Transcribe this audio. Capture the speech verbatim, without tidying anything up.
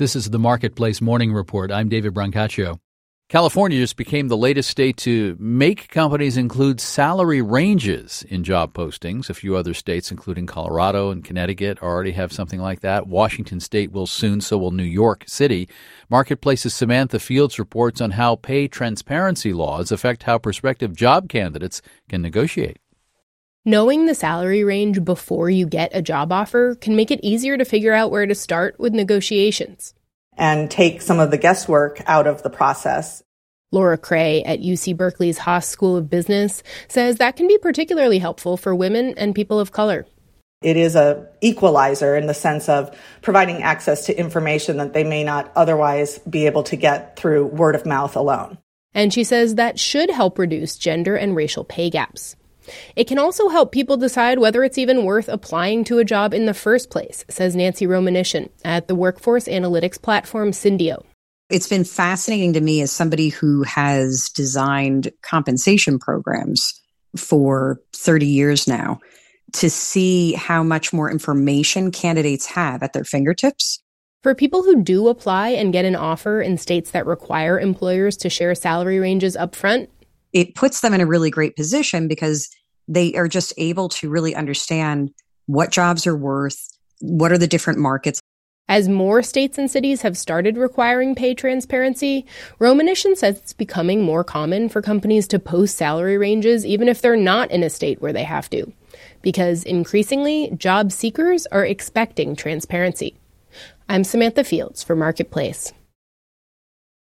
This is the Marketplace Morning Report. I'm David Brancaccio. California just became the latest state to make companies include salary ranges in job postings. A few other states, including Colorado and Connecticut, already have something like that. Washington State will soon, so will New York City. Marketplace's Samantha Fields reports on how pay transparency laws affect how prospective job candidates can negotiate. Knowing the salary range before you get a job offer can make it easier to figure out where to start with negotiations. And take some of the guesswork out of the process. Laura Cray at U C Berkeley's Haas School of Business says that can be particularly helpful for women and people of color. It is a equalizer in the sense of providing access to information that they may not otherwise be able to get through word of mouth alone. And she says that should help reduce gender and racial pay gaps. It can also help people decide whether it's even worth applying to a job in the first place, says Nancy Romanishin at the workforce analytics platform Syndio. It's been fascinating to me as somebody who has designed compensation programs for thirty years now to see how much more information candidates have at their fingertips. For people who do apply and get an offer in states that require employers to share salary ranges up front, it puts them in a really great position because they are just able to really understand what jobs are worth, what are the different markets. As more states and cities have started requiring pay transparency, Romanishin says it's becoming more common for companies to post salary ranges even if they're not in a state where they have to, because increasingly, job seekers are expecting transparency. I'm Samantha Fields for Marketplace.